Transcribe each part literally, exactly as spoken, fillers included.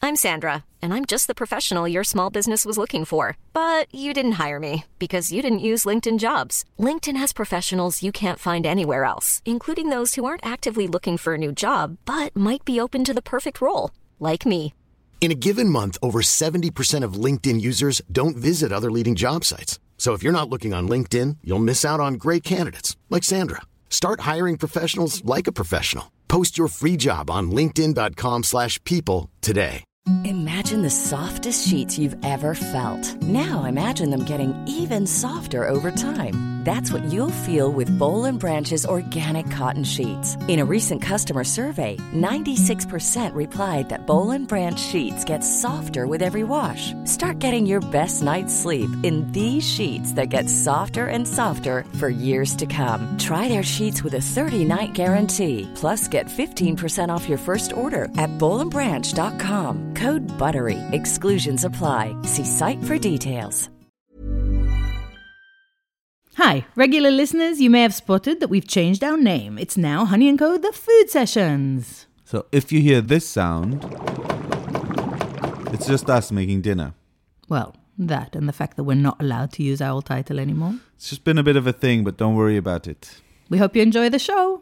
I'm Sandra, and I'm just the professional your small business was looking for. But you didn't hire me because you didn't use LinkedIn Jobs. LinkedIn has professionals you can't find anywhere else, including those who aren't actively looking for a new job, but might be open to the perfect role, like me. In a given month, over seventy percent of LinkedIn users don't visit other leading job sites. So if you're not looking on LinkedIn, you'll miss out on great candidates like Sandra. Start hiring professionals like a professional. Post your free job on linkedin.com slash people today. Imagine the softest sheets you've ever felt. Now imagine them getting even softer over time. That's what you'll feel with Boll and Branch's organic cotton sheets. In a recent customer survey, ninety-six percent replied that Boll and Branch sheets get softer with every wash. Start getting your best night's sleep in these sheets that get softer and softer for years to come. Try their sheets with a thirty-night guarantee. Plus, get fifteen percent off your first order at boll and branch dot com. Code BUTTERY. Exclusions apply. See site for details. Hi, regular listeners, you may have spotted that we've changed our name. It's now Honey and Co. The Food Sessions. So if you hear this sound, it's just us making dinner. Well, that and the fact that we're not allowed to use our old title anymore. It's just been a bit of a thing, but don't worry about it. We hope you enjoy the show.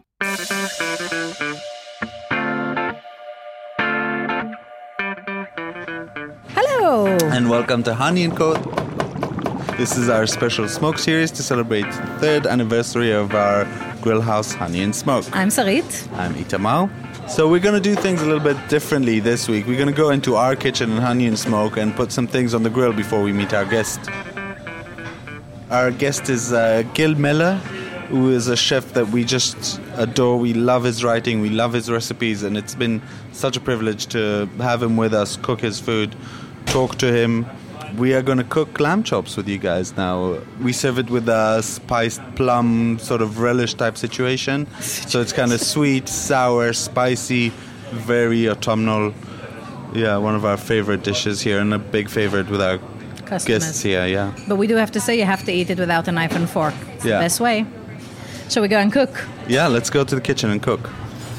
Hello. And welcome to Honey and Co. This is our special smoke series to celebrate the third anniversary of our grill house, Honey and Smoke. I'm Sarit. I'm Itamar. So we're going to do things a little bit differently this week. We're going to go into our kitchen in Honey and Smoke and put some things on the grill before we meet our guest. Our guest is uh, Gil Miller, who is a chef that we just adore. We love his writing, we love his recipes, and it's been such a privilege to have him with us, cook his food, talk to him. We are going to cook lamb chops with you guys now. We serve it with a spiced plum sort of relish type situation. So it's kind of sweet, sour, spicy, very autumnal. Yeah, one of our favorite dishes here and a big favorite with our Customers. guests here, yeah. But we do have to say you have to eat it without a knife and fork. It's Yeah. the best way. Shall we go and cook? Yeah, let's go to the kitchen and cook.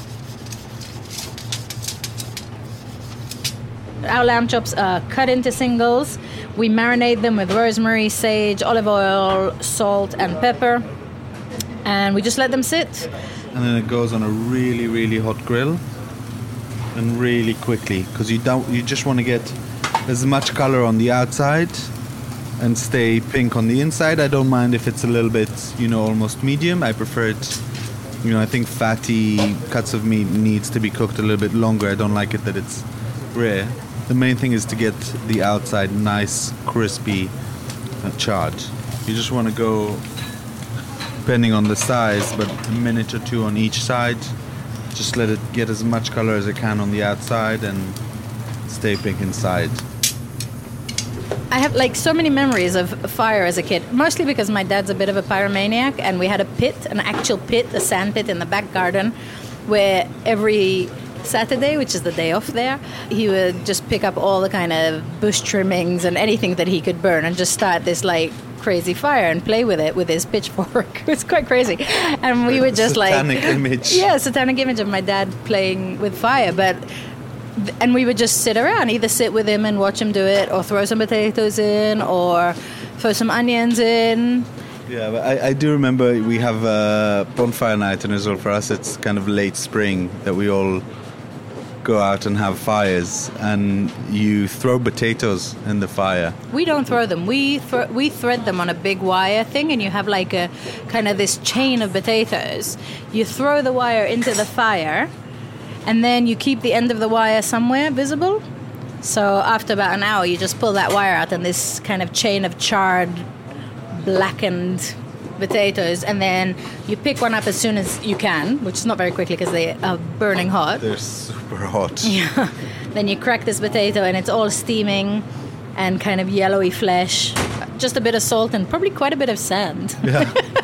Our lamb chops are cut into singles. We marinate them with rosemary, sage, olive oil, salt, and pepper. And we just let them sit. And then it goes on a really, really hot grill. And really quickly, because you don't, you just want to get as much color on the outside and stay pink on the inside. I don't mind if it's a little bit, you know, almost medium. I prefer it, you know, I think fatty cuts of meat needs to be cooked a little bit longer. I don't like it that it's rare. The main thing is to get the outside nice, crispy, uh, charred. You just want to go, depending on the size, but a minute or two on each side. Just let it get as much color as it can on the outside and stay pink inside. I have like so many memories of fire as a kid, mostly because my dad's a bit of a pyromaniac, and we had a pit, an actual pit, a sand pit in the back garden, where every Saturday, which is the day off there, he would just pick up all the kind of bush trimmings and anything that he could burn and just start this like crazy fire and play with it with his pitchfork. It's quite crazy. And we would just satanic like... image. Yeah, satanic image of my dad playing with fire, but... And we would just sit around, either sit with him and watch him do it, or throw some potatoes in, or throw some onions in. Yeah, but I, I do remember we have a bonfire night in Israel. For us, it's kind of late spring that we all go out and have fires, and you throw potatoes in the fire. We don't throw them. We th- we thread them on a big wire thing, and you have like a kind of this chain of potatoes. You throw the wire into the fire, and then you keep the end of the wire somewhere visible. So after about an hour, you just pull that wire out, and this kind of chain of charred, blackened potatoes, and then you pick one up as soon as you can, which is not very quickly because they are burning hot. They're super hot. Yeah. Then you crack this potato, and it's all steaming and kind of yellowy flesh. Just a bit of salt and probably quite a bit of sand. Yeah.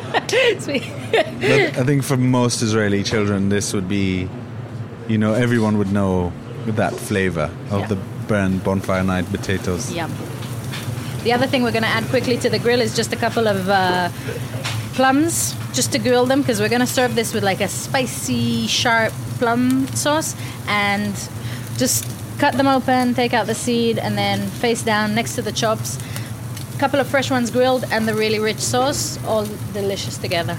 But I think for most Israeli children, this would be, you know, everyone would know that flavor of yeah. the burned bonfire night potatoes. Yeah. The other thing we're going to add quickly to the grill is just a couple of uh, plums, just to grill them, because we're going to serve this with like a spicy, sharp plum sauce, and just cut them open, take out the seed, and then face down next to the chops. A couple of fresh ones grilled and the really rich sauce, all delicious together.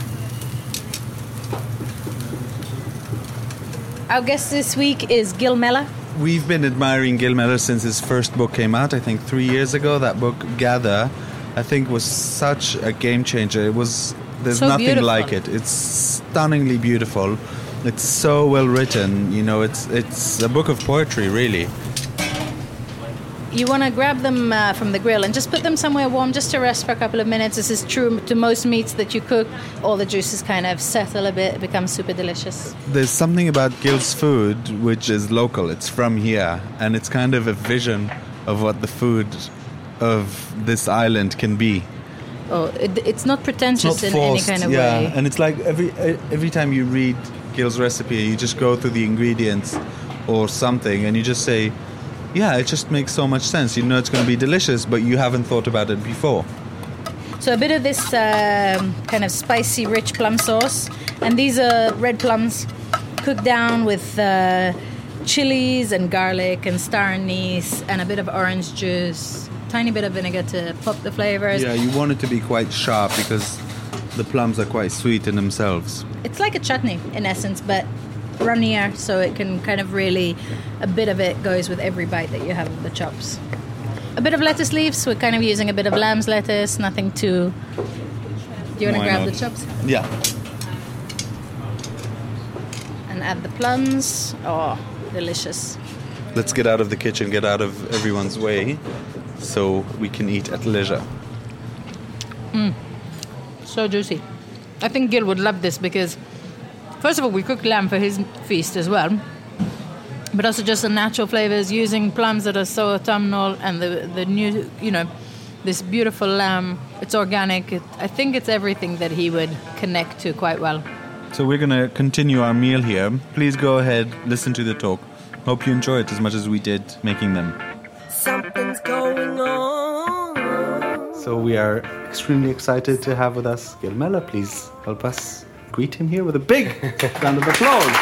Our guest this week is Gil Mellor. We've been admiring Gil Mellor since his first book came out, I think three years ago. That book, Gather, I think was such a game changer. It was, there's So nothing beautiful. like it. It's stunningly beautiful. It's so well written. You know, it's it's a book of poetry, really. You want to grab them uh, from the grill and just put them somewhere warm just to rest for a couple of minutes. This is true to most meats that you cook. All the juices kind of settle a bit. It becomes super delicious. There's something about Gil's food which is local. It's from here, and it's kind of a vision of what the food of this island can be. Oh, it, it's not pretentious in any kind of yeah. way. And it's like every every time you read Gil's recipe, you just go through the ingredients or something, and you just say, yeah, it just makes so much sense. You know it's going to be delicious, but you haven't thought about it before. So a bit of this um, kind of spicy, rich plum sauce. And these are red plums cooked down with uh, chilies and garlic and star anise and a bit of orange juice. Tiny bit of vinegar to pop the flavors. Yeah, you want it to be quite sharp because the plums are quite sweet in themselves. It's like a chutney in essence, but runnier, so it can kind of really, a bit of it goes with every bite that you have of the chops. A bit of lettuce leaves. We're kind of using a bit of lamb's lettuce, nothing too... Do you want to Why grab not? the chops? Yeah. And add the plums. Oh, delicious. Let's get out of the kitchen, get out of everyone's way, so we can eat at leisure. So juicy. I think Gil would love this because, first of all, we cooked lamb for his feast as well, but also just the natural flavors, using plums that are so autumnal, and the the new, you know, this beautiful lamb. It's organic. It, I think it's everything that he would connect to quite well. So we're going to continue our meal here. Please go ahead, listen to the talk. Hope you enjoy it as much as we did making them. Something's going on. So we are extremely excited to have with us Gil Mellor. Please help us greet him here with a big round of applause.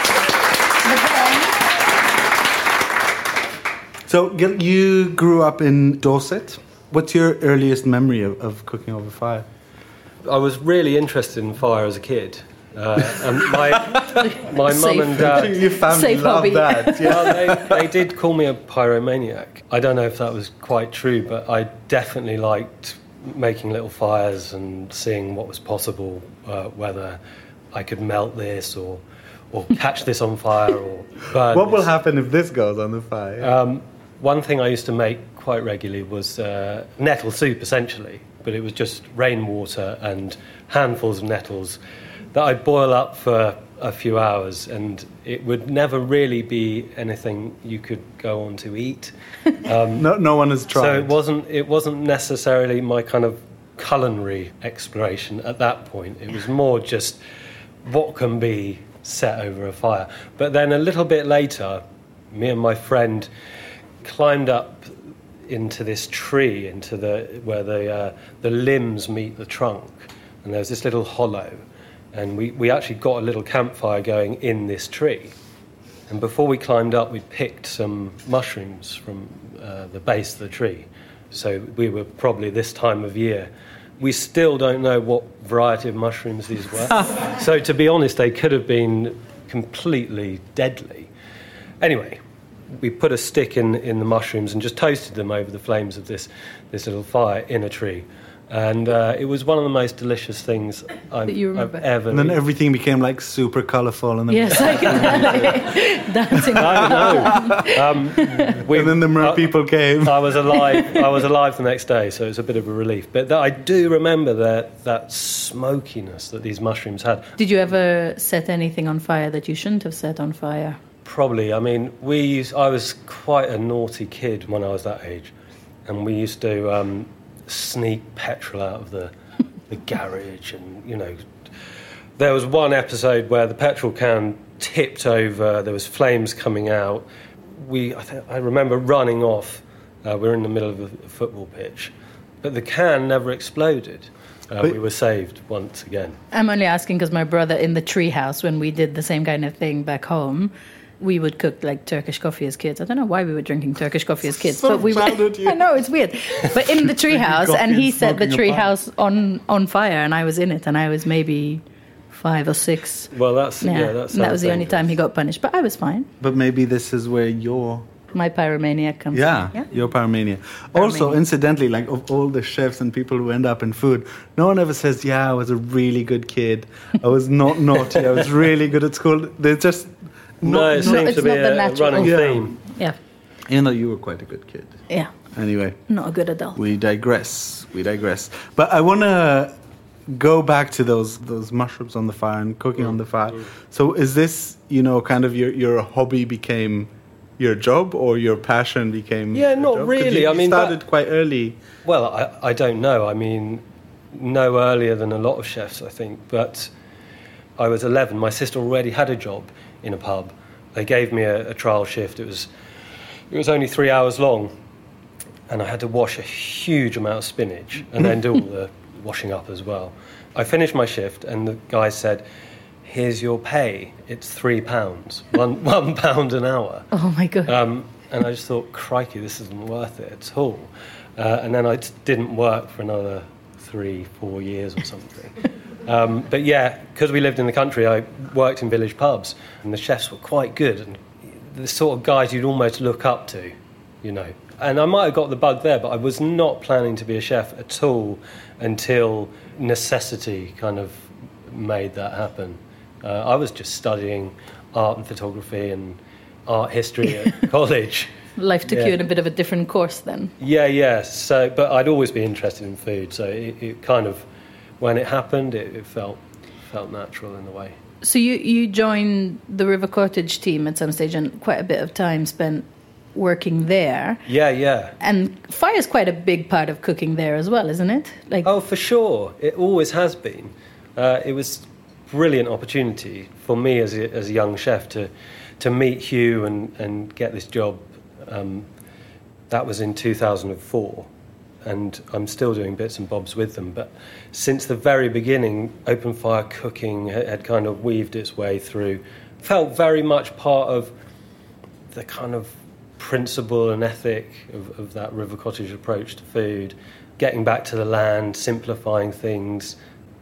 So Gil, you grew up in Dorset. What's your earliest memory of, of cooking over fire? I was really interested in fire as a kid. Uh, and my my mum and dad, Your family Safe loved hobby. that. Yeah. well, they, they did call me a pyromaniac. I don't know if that was quite true, but I definitely liked making little fires and seeing what was possible, uh, whether I could melt this or or catch this on fire or burn What will this. happen if this goes on the fire? Um, one thing I used to make quite regularly was uh, nettle soup, essentially, but it was just rainwater and handfuls of nettles that I'd boil up for a few hours, and it would never really be anything you could go on to eat. Um, no, no one has tried. so it wasn't it wasn't necessarily my kind of culinary exploration at that point. It was more just what can be set over a fire. But then a little bit later, me and my friend climbed up into this tree, into the where the uh, the limbs meet the trunk, and there was this little hollow. And we, we actually got a little campfire going in this tree. And before we climbed up, we picked some mushrooms from uh, the base of the tree. So we were probably this time of year. We still don't know what variety of mushrooms these were. So to be honest, they could have been completely deadly. Anyway, we put a stick in, in the mushrooms and just toasted them over the flames of this, this little fire in a tree. And uh, it was one of the most delicious things I've, That you I've remember. ever and then eaten. everything became like super colourful. And then Yes, I can dancing. No, no. Um, we, And then the mer I- people came. I was alive. I was alive the next day, so it was a bit of a relief. But that, I do remember that that smokiness that these mushrooms had. Did you ever set anything on fire that you shouldn't have set on fire? Probably. I mean, we. Used, I was quite a naughty kid when I was that age, and we used to um, sneak petrol out of the the garage, and you know, there was one episode where the petrol can tipped over. There was flames coming out. We. I, th- I remember running off. Uh, we were in the middle of a football pitch, but the can never exploded. Uh, But- we were saved once again. I'm only asking because my brother in the treehouse, when we did the same kind of thing back home, we would cook like Turkish coffee as kids. I don't know why we were drinking Turkish coffee as kids, So but we childhood, would. you. I know it's weird, but in the treehouse, coffee and he and set the smoking a pipe. treehouse on on fire, and I was in it, and I was maybe five or six. Well, that's yeah. Yeah, that's and that was the only time he got punished, but I was fine. But maybe this is where your My pyromania comes. yeah, in. yeah. your pyromania. Also, Pyromania. incidentally, like of all the chefs and people who end up in food, no one ever says, "Yeah, I was a really good kid. I was not naughty. I was really good at school." They're just No, not, it not- seems it's to be not the a natural- running Yeah. theme. Yeah, you know, you were quite a good kid. yeah, Anyway, not a good adult. we digress. We digress. But I want to go back to those those mushrooms on the fire and cooking on the fire. So is this, you know, kind of your your hobby became your job, or your passion became Yeah, your not job? 'Cause really. You, I you mean, started that- quite early. Well, I, I don't know. I mean, no earlier than a lot of chefs, I think. But I was eleven. My sister already had a job in a pub. They gave me a, a trial shift. It was it was only three hours long, and I had to wash a huge amount of spinach and then do all the washing up as well. I finished my shift, and the guy said, "Here's your pay. It's three pounds, one one pound an hour." Oh my god. Um, and I just thought, crikey, this isn't worth it at all. Uh, and then I just didn't work for another three, four years or something. um, but yeah, because we lived in the country, I worked in village pubs, and the chefs were quite good, and the sort of guys you'd almost look up to, you know. And I might have got the bug there, but I was not planning to be a chef at all until necessity kind of made that happen. Uh, I was just studying art and photography and art history at college. Life took yeah. you in a bit of a different course then. Yeah, yeah. So, but I'd always been interested in food, so it, it kind of, when it happened, it, it felt felt natural in a way. So you, you joined the River Cottage team at some stage, and quite a bit of time spent working there. Yeah, yeah. And fire is quite a big part of cooking there as well, isn't it? Like, Oh, for sure. It always has been. Uh, it was a brilliant opportunity for me as a, as a young chef to to meet Hugh and, and get this job. Um, that was in two thousand four, and I'm still doing bits and bobs with them. But since the very beginning, open fire cooking had, had kind of weaved its way through. Felt very much part of the kind of principle and ethic of, of that River Cottage approach to food, getting back to the land, simplifying things,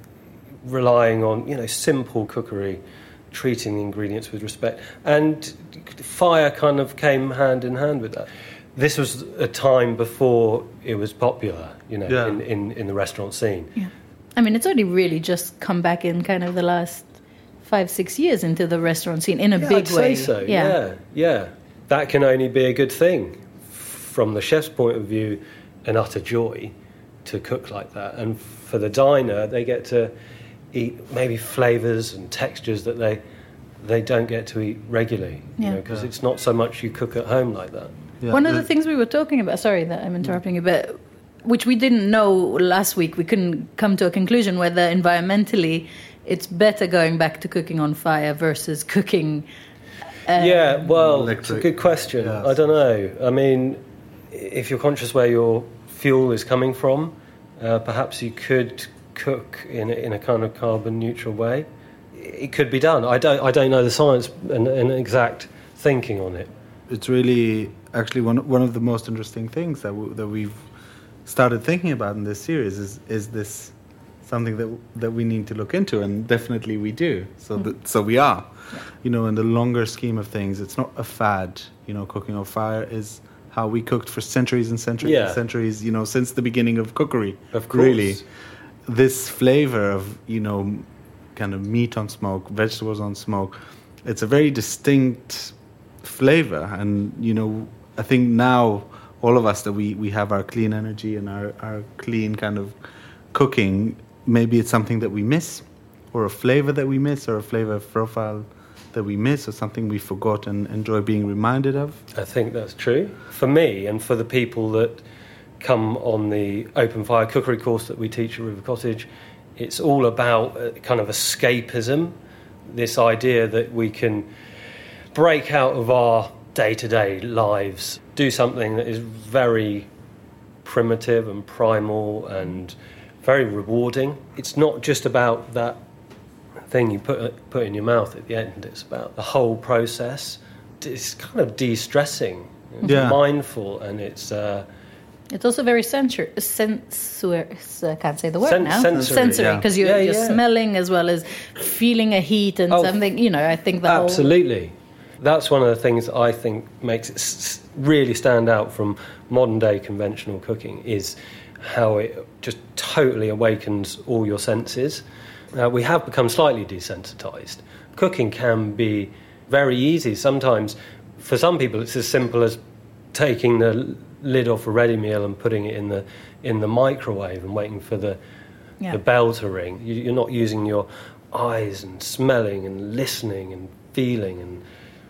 relying on, you know, simple cookery, treating the ingredients with respect. And fire kind of came hand in hand with that. This was a time before it was popular, you know, Yeah. in, in, in the restaurant scene. yeah. I mean, it's only really just come back in kind of the last five, six years into the restaurant scene in a Yeah, big I'd way. say so, yeah, yeah. That can only be a good thing. From the chef's point of view, an utter joy to cook like that. And for the diner, they get to eat maybe flavours and textures that they they don't get to eat regularly. Yeah. Because it's not so much you cook at home like that. Yeah. One of the things we were talking about, sorry that I'm interrupting you, but which we didn't know last week, we couldn't come to a conclusion whether environmentally it's better going back to cooking on fire versus cooking. Uh, Yeah, well, it's a Electric. good question. Yes. I don't know. I mean, if you're conscious where your fuel is coming from, uh, perhaps you could cook in a, in a kind of carbon neutral way. It could be done. I don't. I don't know the science and, and exact thinking on it. It's really actually one one of the most interesting things that w- that we've started thinking about in this series is is this something that that we need to look into, and definitely we do. So Mm. that, so we are, you know, in the longer scheme of things, it's not a fad. You know, cooking on fire is how we cooked for centuries and centuries Yeah. and centuries. You know, since the beginning of cookery. Of course. Really, this flavor of, you know, kind of meat on smoke, vegetables on smoke, it's a very distinct flavor. And, you know, I think now all of us that we, we have our clean energy and our, our clean kind of cooking, maybe it's something that we miss, or a flavor that we miss, or a flavor profile that we miss, or something we forgot and enjoy being reminded of. I think that's true. For me and for the people that come on the open fire cookery course that we teach at River Cottage, it's all about uh, kind of escapism, this idea that we can break out of our day-to-day lives, do something that is very primitive and primal and very rewarding. It's not just about that thing you put put in your mouth at the end. It's about the whole process it's kind of de-stressing. It's Yeah. mindful, and it's uh, It's also very sensual. Sensor, I can't say the word Sen- now. sensory, sensory, yeah. because you're, Yeah, you're yeah. smelling as well as feeling a heat and Oh, something. You know, I think the whole. absolutely. That's one of the things that I think makes it s- really stand out from modern day conventional cooking is how it just totally awakens all your senses. Uh, we have become slightly desensitized. Cooking can be very easy. Sometimes, for some people, it's as simple as taking the lid off a ready meal and putting it in the in the microwave and waiting for the Yeah. the bell to ring. You, you're not using your eyes and smelling and listening and feeling. And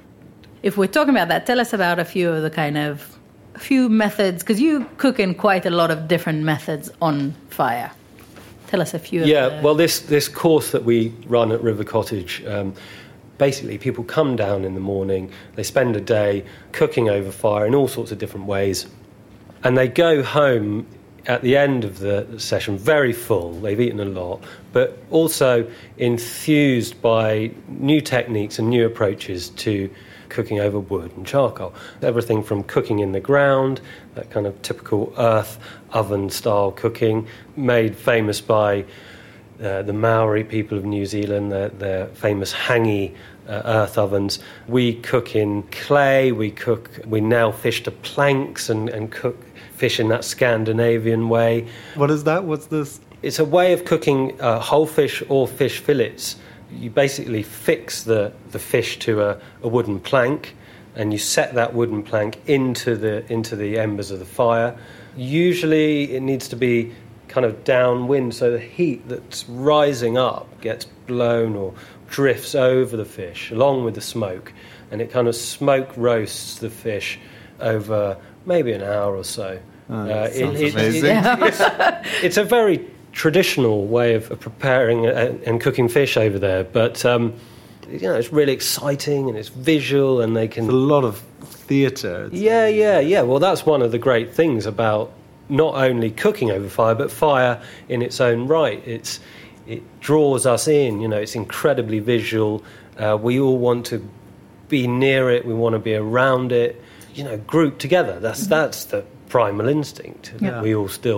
If we're talking about that, tell us about a few of the kind of a few methods, because you cook in quite a lot of different methods on fire. Tell us a few. yeah, of the, well, this this course that we run at River Cottage. Um, Basically, people come down in the morning, they spend a day cooking over fire in all sorts of different ways, and they go home at the end of the session very full. They've eaten a lot, but also enthused by new techniques and new approaches to cooking over wood and charcoal. Everything from cooking in the ground, that kind of typical earth oven-style cooking, made famous by Uh, the Maori people of New Zealand, their, their famous hangi uh, earth ovens. We cook in clay, we cook, we now fish to planks and, and cook fish in that Scandinavian way. What is that? What's this? It's a way of cooking uh, whole fish or fish fillets. You basically fix the, the fish to a, a wooden plank, and you set that wooden plank into the into the embers of the fire. Usually it needs to be kind of downwind, so the heat that's rising up gets blown or drifts over the fish along with the smoke, and it kind of smoke roasts the fish over maybe an hour or so. Oh, Uh, that it- sounds it- amazing. it- it's, it's a very traditional way of, of preparing and, and cooking fish over there, but um, you know, it's really exciting and it's visual, and they can. It's a lot of theatre. It's- Yeah, yeah, yeah. Well, that's one of the great things about not only cooking over fire, but fire in its own right. It's it draws us in. You know, it's incredibly visual. Uh, we all want to be near it. We want to be around it. You know, grouped together. That's that's the primal instinct that Yeah. we all still.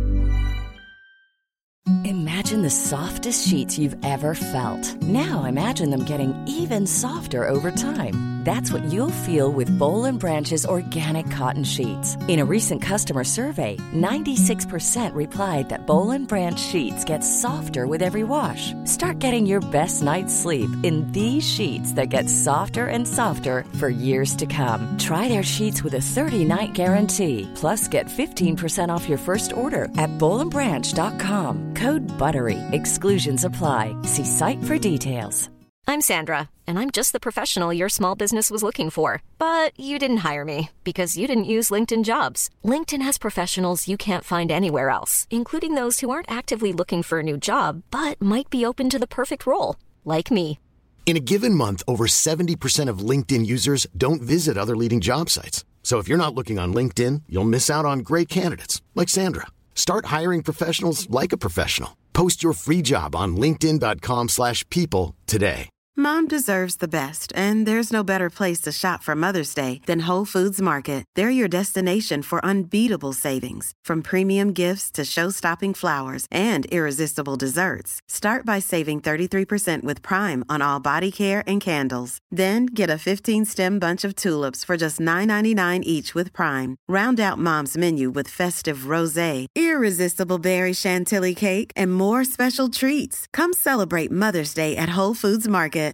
Imagine the softest sheets you've ever felt. Now imagine them getting even softer over time. That's what you'll feel with Boll and Branch's organic cotton sheets. In a recent customer survey, ninety-six percent replied that Boll and Branch sheets get softer with every wash. Start getting your best night's sleep in these sheets that get softer and softer for years to come. Try their sheets with a thirty-night guarantee. Plus, get fifteen percent off your first order at boll and branch dot com. Code BUTTERY. Exclusions apply. See site for details. I'm Sandra, and I'm just the professional your small business was looking for. But you didn't hire me because you didn't use LinkedIn Jobs. LinkedIn has professionals you can't find anywhere else, including those who aren't actively looking for a new job, but might be open to the perfect role, like me. In a given month, over seventy percent of LinkedIn users don't visit other leading job sites. So if you're not looking on LinkedIn, you'll miss out on great candidates like Sandra. Start hiring professionals like a professional. Post your free job on linkedin dot com slash people today. Mom deserves the best, and there's no better place to shop for Mother's Day than Whole Foods Market. They're your destination for unbeatable savings, from premium gifts to show-stopping flowers and irresistible desserts. Start by saving thirty-three percent with Prime on all body care and candles. Then get a fifteen-stem bunch of tulips for just nine ninety-nine each with Prime. Round out Mom's menu with festive rosé, irresistible berry chantilly cake, and more special treats. Come celebrate Mother's Day at Whole Foods Market.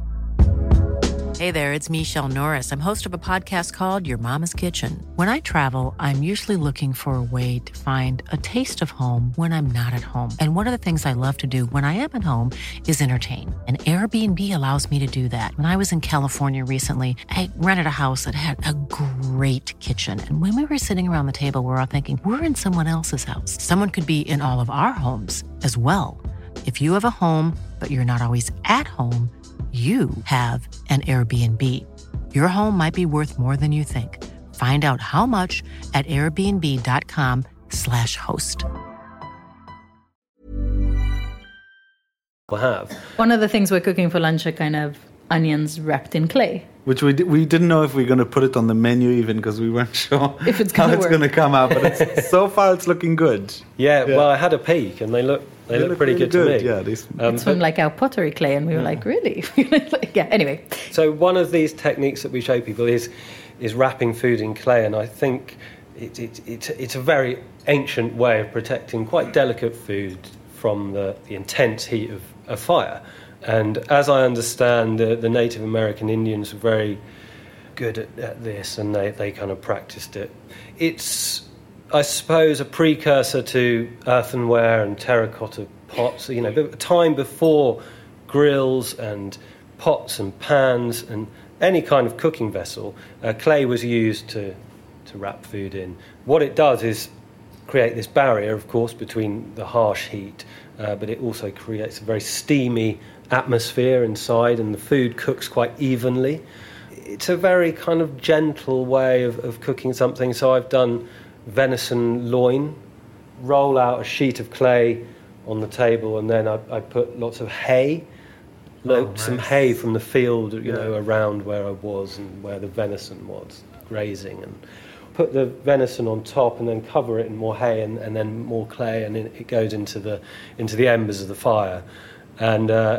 Hey there, it's Michelle Norris. I'm host of a podcast called Your Mama's Kitchen. When I travel, I'm usually looking for a way to find a taste of home when I'm not at home. And one of the things I love to do when I am at home is entertain. And Airbnb allows me to do that. When I was in California recently, I rented a house that had a great kitchen. And when we were sitting around the table, we were all thinking, we're in someone else's house. Someone could be in all of our homes as well. If you have a home, but you're not always at home, you have an Airbnb. Your home might be worth more than you think. Find out how much at airbnb.com slash host. We'll have. One of the things we're cooking for lunch are kind of onions wrapped in clay. which we di- we didn't know if we were going to put it on the menu even because we weren't sure if it's how gonna it's work. going to come out. But it's, so far, it's looking good. Yeah, Yeah. well, I had a peek, and they look they, They look, look pretty really good, to good, me. yeah, these- Um, It's but- from like our pottery clay, and we were like, really? Yeah. Anyway, So one of these techniques that we show people is is wrapping food in clay, and I think it, it, it, it's a very ancient way of protecting quite delicate food from the, the intense heat of, of fire. And as I understand, the, the Native American Indians were very good at, at this, and they, they kind of practiced it. It's, I suppose, a precursor to earthenware and terracotta pots, you know, a time before grills and pots and pans and any kind of cooking vessel. Uh, clay was used to, to wrap food in. What it does is create this barrier, of course, between the harsh heat, uh, but it also creates a very steamy atmosphere inside, and the food cooks quite evenly. It's a very kind of gentle way of, of cooking something. So I've done venison loin, roll out a sheet of clay on the table, and then I, I put lots of hay, lo- Oh, nice. some hay from the field, you Yeah. know, around where I was and where the venison was grazing, and put the venison on top, and then cover it in more hay, and, and then more clay, and it, it goes into the into the embers of the fire, and uh,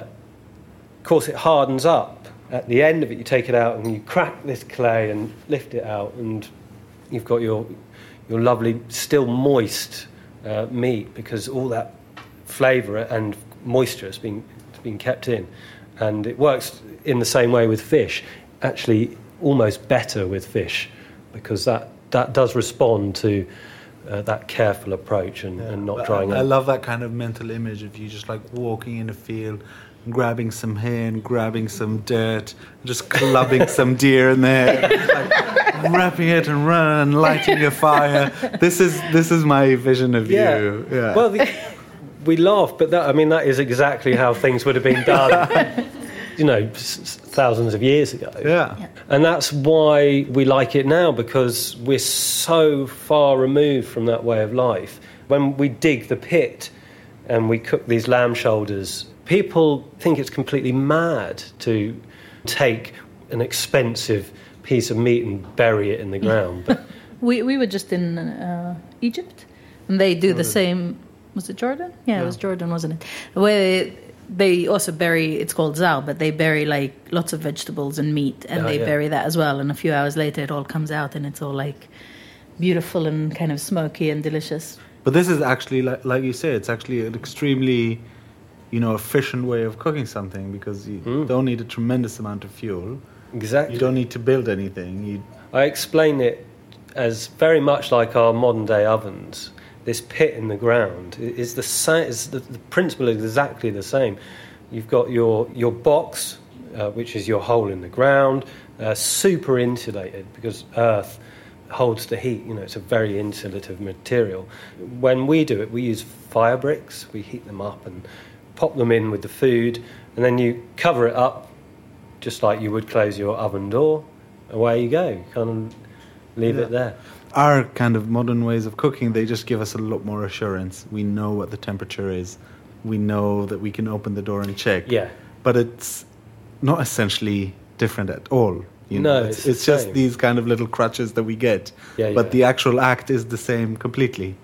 of course it hardens up. At the end of it, you take it out and you crack this clay and lift it out, and you've got your your lovely, still moist uh, meat, because all that flavour and moisture has been has been kept in, and it works in the same way with fish. Actually, almost better with fish, because that that does respond to uh, that careful approach and, and not I- drying I, I out. love that kind of mental image of you just like walking in a field, grabbing some hay and grabbing some dirt, just clubbing some deer in there, just, like, wrapping it and running and lighting a fire. This is this is my vision of Yeah. you. Yeah. Well, the, we laugh, but that, I mean, that is exactly how things would have been done, you know, s- s- thousands of years ago. yeah. And that's why we like it now, because we're so far removed from that way of life. When we dig the pit and we cook these lamb shoulders, people think it's completely mad to take an expensive piece of meat and bury it in the ground. But we we were just in uh, Egypt, and they do the same. Was it Jordan? Yeah, it was Jordan, wasn't it? Where they also bury. It's called zal, but they bury like lots of vegetables and meat, and Oh, they yeah. bury that as well. And a few hours later, it all comes out, and it's all like beautiful and kind of smoky and delicious. But this is actually, like, like you say, it's actually an extremely, you know, efficient way of cooking something, because you Mm. don't need a tremendous amount of fuel. exactly. You don't need to build anything. You, I explain it as very much like our modern day ovens. This pit in the ground i- is the same. Is the, the principle is exactly the same. You've got your your box, uh, which is your hole in the ground, uh, super insulated because earth holds the heat. You know, it's a very insulative material. When we do it, we use fire bricks. We heat them up and pop them in with the food, and then you cover it up, just like you would close your oven door. Away you go. You kind of leave Yeah. it there. our kind of modern ways of cooking, they just give us a lot more assurance. We know what the temperature is. We know that we can open the door and check. Yeah. But it's not essentially different at all. You No, know? it's it's, the it's just same. these kind of little crutches that we get. Yeah, but yeah. the actual act is the same completely.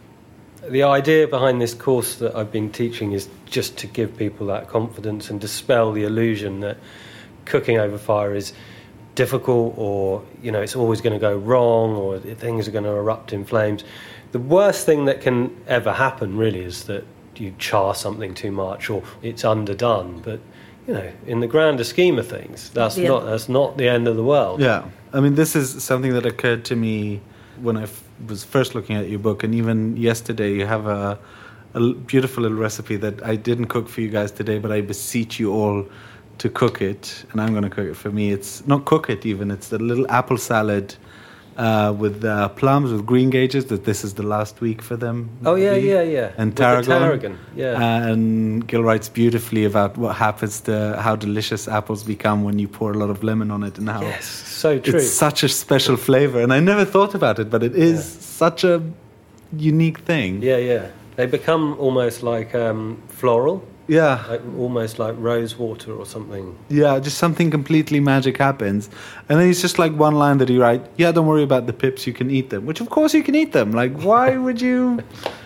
The idea behind this course that I've been teaching is just to give people that confidence and dispel the illusion that cooking over fire is difficult, or, you know, it's always going to go wrong, or things are going to erupt in flames. The worst thing that can ever happen, really, is that you char something too much or it's underdone. But, you know, in the grander scheme of things, that's Yeah. not that's not the end of the world. Yeah. I mean, this is something that occurred to me when I f- was first looking at your book, and even yesterday you have a, a l- beautiful little recipe that I didn't cook for you guys today, but I beseech you all to cook it, and I'm going to cook it for me. It's not cook it even, it's the little apple salad uh, with uh, plums, with green gages, that this is the last week for them. Oh, yeah, maybe. yeah, yeah. And With the tarragon. tarragon, yeah. And Gil writes beautifully about what happens to how delicious apples become when you pour a lot of lemon on it, and how Yes, so true. it's such a special flavor. And I never thought about it, but it is Yeah. such a unique thing. Yeah, yeah. They become almost like um, floral. Yeah. Like, almost like rose water or something. Yeah, just something completely magic happens. And then it's just like one line that you write, yeah, don't worry about the pips, you can eat them. Which, of course, you can eat them. Like, why would you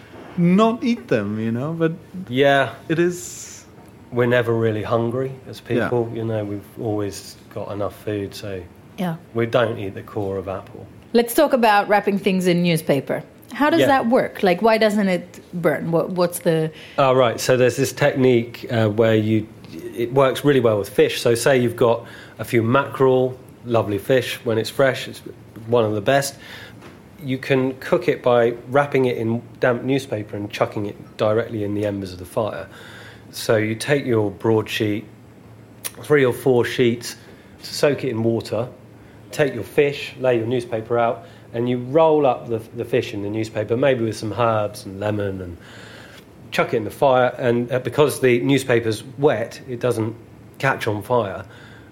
not eat them, you know? But yeah, it is... We're never really hungry as people. Yeah. You know, we've always got enough food, so yeah, we don't eat the core of apple. Let's talk about wrapping things in newspaper. How does yeah. that work? Like, why doesn't it burn? What, what's the... Oh, right. So there's this technique uh, where you... It works really well with fish. So say you've got a few mackerel, lovely fish. When it's fresh, it's one of the best. You can cook it by wrapping it in damp newspaper and chucking it directly in the embers of the fire. So you take your broadsheet, three or four sheets, soak it in water, take your fish, lay your newspaper out, and you roll up the, the fish in the newspaper, maybe with some herbs and lemon, and chuck it in the fire. And uh, because the newspaper's wet, it doesn't catch on fire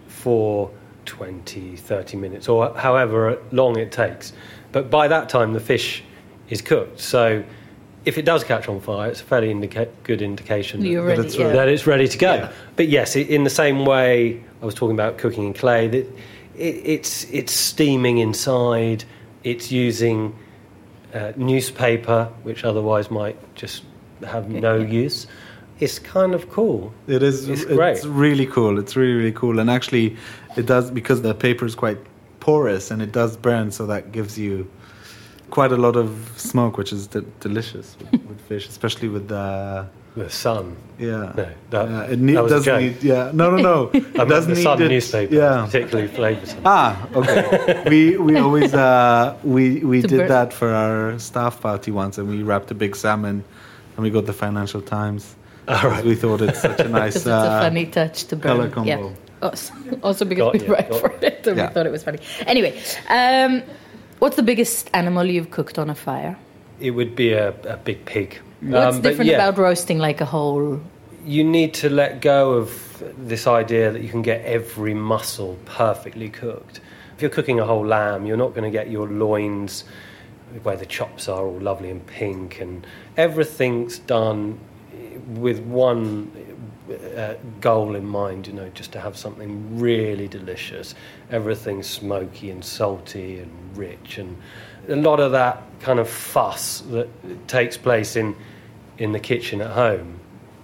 for twenty, thirty minutes, or however long it takes. But by that time, the fish is cooked. So if it does catch on fire, it's a fairly indica- good indication You're that, ready, that, it's, yeah. that it's ready to go. Yeah. But yes, it, in the same way I was talking about cooking in clay, that it, it's it's steaming inside. It's using uh, newspaper, which otherwise might just have no use. It's kind of cool. It is. It's It's, great. really cool. It's really, really cool. And actually, it does, because the paper is quite porous and it does burn, so that gives you quite a lot of smoke, which is de- delicious with, with fish, especially with the... The Sun. Yeah. No, that, yeah, it need, that was a does joke. need... Yeah, no, no, no. I It meant does the need Sun it, newspaper, yeah. particularly flavoursome. Ah, okay. we we always uh, we we To did burn. that for our staff party once, and we wrapped a big salmon, and we got the Financial Times. All right. We thought it's such a nice Because it's a uh, funny touch to burn. colour combo. Yeah. Also, also because Got we you, write got for it, and Yeah. we thought it was funny. Anyway, um, what's the biggest animal you've cooked on a fire? It would be a, a big pig. What's Um, but different yeah, about roasting like a whole... you need to let go of this idea that you can get every muscle perfectly cooked. If you're cooking a whole lamb, you're not going to get your loins where the chops are all lovely and pink, and everything's done with one uh, goal in mind, you know, just to have something really delicious. Everything's smoky and salty and rich, and a lot of that kind of fuss that takes place in in the kitchen at home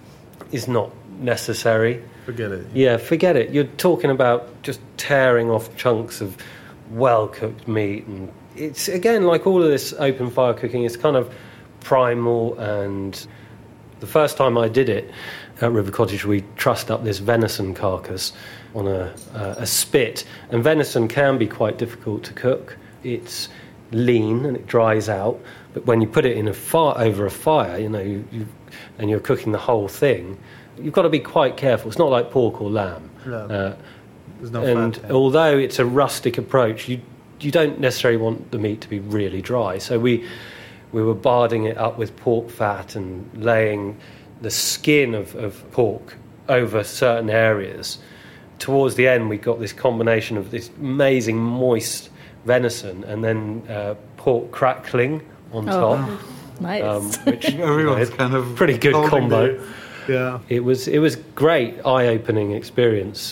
is not necessary. Forget it. Yeah, forget it. You're talking about just tearing off chunks of well-cooked meat, and it's, again, like all of this open fire cooking, it's kind of primal. And the first time I did it at River Cottage, we trussed up this venison carcass on a, uh, a spit, and venison can be quite difficult to cook. It's lean and it dries out, but when you put it in a fire, over a fire, you know, you, you, and you're cooking the whole thing, you've got to be quite careful. It's not like pork or lamb. No. Uh, There's no and fat. although it's a rustic approach, you you don't necessarily want the meat to be really dry. So we we were barding it up with pork fat and laying the skin of, of pork over certain areas. Towards the end, we got this combination of this amazing moist venison and then uh, pork crackling on Oh, top. nice. Um, which Everyone's you know, kind of pretty good holding combo. their- Yeah. It was it was great, eye-opening experience.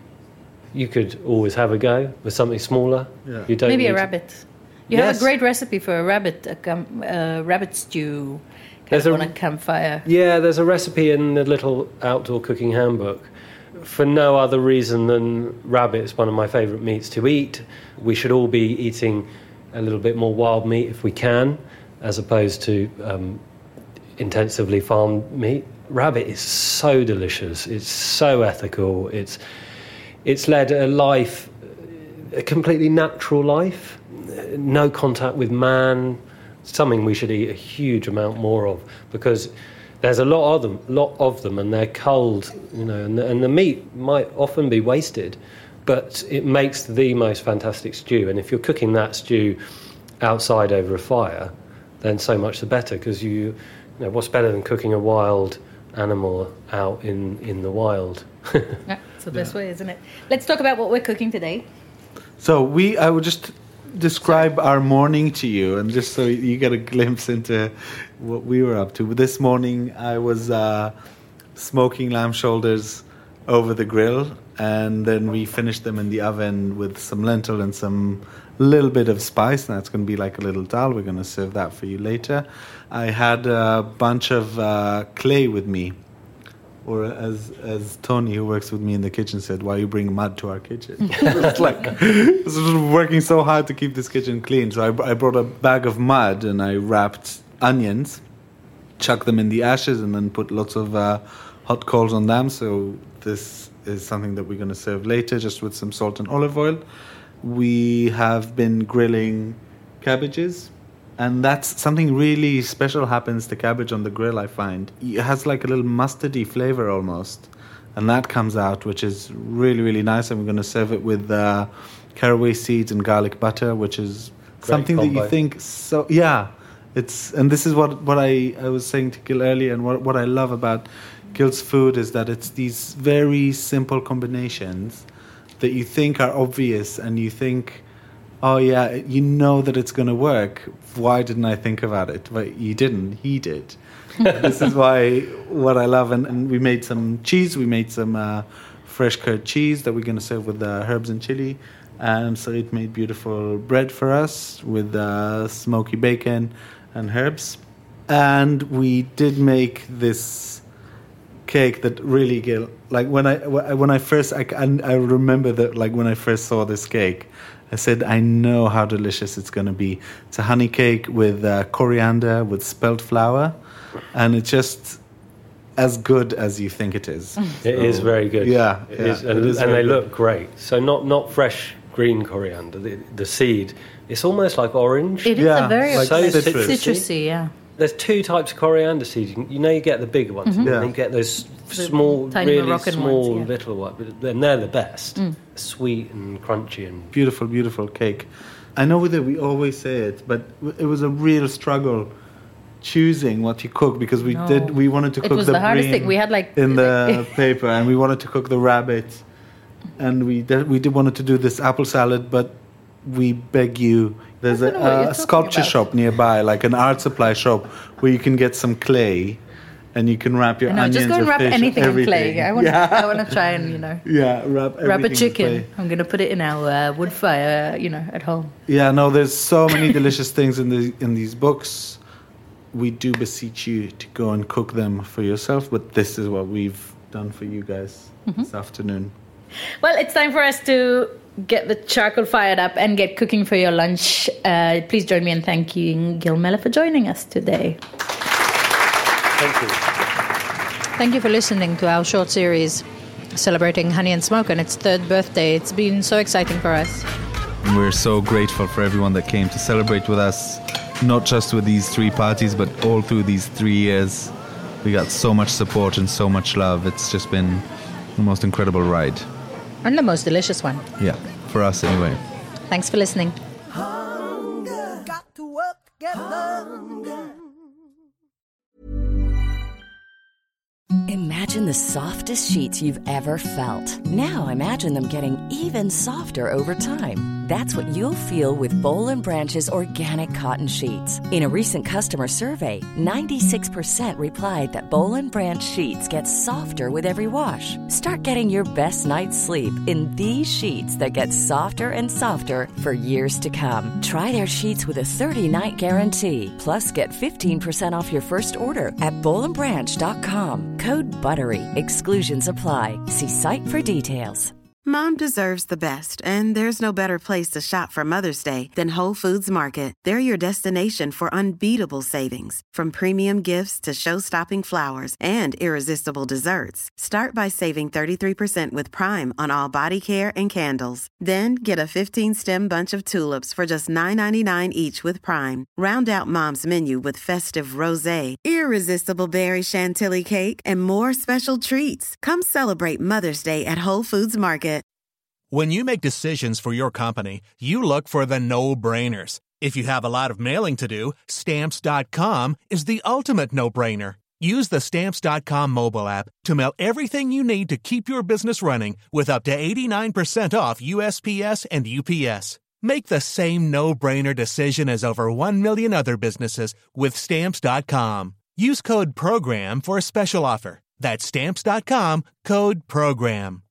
You could always have a go with something smaller. Yeah. You don't Maybe a need- rabbit. You have a Yes. great recipe for a rabbit, a cam- uh, rabbit stew kind There's of a- on a campfire. Yeah, there's a recipe in the little outdoor cooking handbook. For no other reason than rabbit is one of my favourite meats to eat. We should all be eating a little bit more wild meat if we can, as opposed to um, intensively farmed meat. Rabbit is so delicious. It's so ethical. It's it's led a life, a completely natural life, no contact with man. Something we should eat a huge amount more of, because there's a lot of them, lot of them, and they're cold, you know, and the, and the meat might often be wasted, but it makes the most fantastic stew. And if you're cooking that stew outside over a fire, then so much the better, because you, you know, what's better than cooking a wild animal out in, in the wild? Yeah, it's the best way, isn't it? Let's talk about what we're cooking today. So we, I would just describe our morning to you, and just so you get a glimpse into what we were up to. This morning, I was uh, smoking lamb shoulders over the grill, and then we finished them in the oven with some lentil and some little bit of spice. And that's going to be like a little dal. We're going to serve that for you later. I had a bunch of uh, clay with me, or as as Tony, who works with me in the kitchen, said, "Why you bring mud to our kitchen?" It's like it's working so hard to keep this kitchen clean. So I, I brought a bag of mud and I wrapped onions, chucked them in the ashes, and then put lots of uh, hot coals on them. So this is something that we're going to serve later, just with some salt and olive oil. We have been grilling cabbages, and that's something really special happens to cabbage on the grill, I find. It has like a little mustardy flavor almost, and that comes out, which is really, really nice. And we're going to serve it with uh, caraway seeds and garlic butter, which is Great something combo. that you think, so yeah, it's, and this is what, what I, I was saying to Gil earlier, and what, what I love about Gil's food is that it's these very simple combinations that you think are obvious, and you think, oh yeah, you know that it's going to work. Why didn't I think about it? But you didn't. He did. This is why what I love. And, and we made some cheese. We made some uh, fresh curd cheese that we're going to serve with uh, herbs and chili. And Sarit made beautiful bread for us with uh, smoky bacon and herbs. And we did make this cake that really, Gil, like when I when I first I, I remember that, like when I first saw this cake, I said, I know how delicious it's going to be. It's a honey cake with uh, coriander, with spelt flour, and it's just as good as you think it is. It so, is very good. Yeah, it yeah, is, and, it is and very they good. look great. So not not fresh green coriander, the, the seed. It's almost like orange. It is Yeah, a very like so citrus. citrusy, yeah. There's two types of coriander seeds. You, can, you know, you get the bigger ones, and Yeah. then you get those small, tiny really Moroccan small ones, yeah. little ones. But then they're the best. Sweet and crunchy and Beautiful, beautiful cake. I know that we always say it, but it was a real struggle choosing what to cook, because we No. did we wanted to It cook was the, the hardest bream thing. We had, like- in the paper, and we wanted to cook the rabbit, and we did, we did wanted to do this apple salad, but we beg you, there's I a, don't know what you're a talking sculpture about. shop nearby, like an art supply shop, where you can get some clay and you can wrap your No, onions just go and or wrap fish, anything in clay. everything. I want, yeah. I want to try and, you know, yeah, wrap wrap a everything in chicken. clay. I'm going to put it in our uh, wood fire, you know, at home. Yeah, no, there's so many delicious things in the in these books. We do beseech you to go and cook them for yourself, but this is what we've done for you guys Mm-hmm. this afternoon. Well, it's time for us to get the charcoal fired up and get cooking for your lunch. Uh, please join me in thanking Gil Mellor for joining us today. thank you. Thank you for listening to our short series celebrating Honey and Smoke on its third birthday. It's been so exciting for us. And we're so grateful for everyone that came to celebrate with us, not just with these three parties, but all through these three years. We got so much support and so much love. It's just been the most incredible ride. And the most delicious one. Yeah, for us anyway. Thanks for listening. Hunger, got to work together. Imagine the softest sheets you've ever felt. Now imagine them getting even softer over time. That's what you'll feel with Boll and Branch's organic cotton sheets. In a recent customer survey, ninety-six percent replied that Boll and Branch sheets get softer with every wash. Start getting your best night's sleep in these sheets that get softer and softer for years to come. Try their sheets with a thirty-night guarantee. Plus, get fifteen percent off your first order at boll and branch dot com. Code BUTTERY. Exclusions apply. See site for details. Mom deserves the best, and there's no better place to shop for Mother's Day than Whole Foods Market. They're your destination for unbeatable savings, from premium gifts to show-stopping flowers and irresistible desserts. Start by saving thirty-three percent with Prime on all body care and candles. Then get a fifteen-stem bunch of tulips for just nine ninety-nine each with Prime. Round out Mom's menu with festive rosé, irresistible berry chantilly cake, and more special treats. Come celebrate Mother's Day at Whole Foods Market. When you make decisions for your company, you look for the no-brainers. If you have a lot of mailing to do, Stamps dot com is the ultimate no-brainer. Use the Stamps dot com mobile app to mail everything you need to keep your business running with up to eighty-nine percent off U S P S and U P S. Make the same no-brainer decision as over one million other businesses with Stamps dot com. Use code PROGRAM for a special offer. That's Stamps dot com, code PROGRAM.